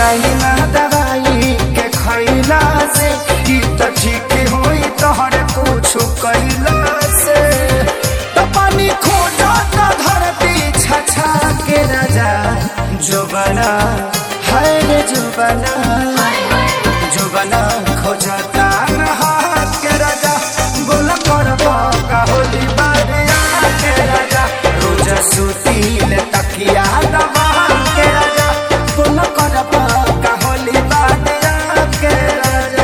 जाई ना दवाई के खैला से की तो ठीक होई तोहर कुछ कैला से तो पानी खोजा तो धरती छछा के राजा जुबना है रे जुबना जुबना खोजता नहा के राजा बोल करबो का होली बारिया के राजा रोज सुतील तकिया दबा के राजा बोल करबो का होली बारिया के राजा।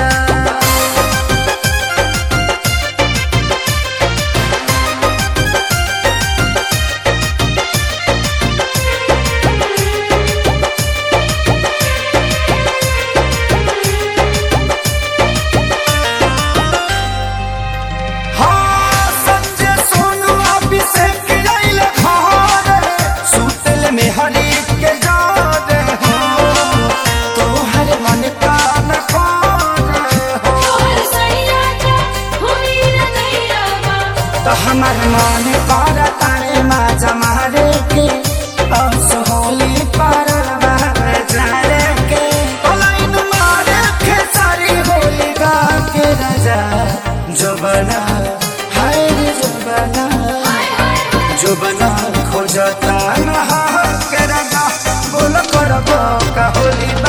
तो हमार मन कर तारे माजा मारे के होली पर जाने के लाइन मारे के सारी होली गा के राजा जुबना है रे जुबना जुबना खोजता नहा के राजा बोल करबो का होली।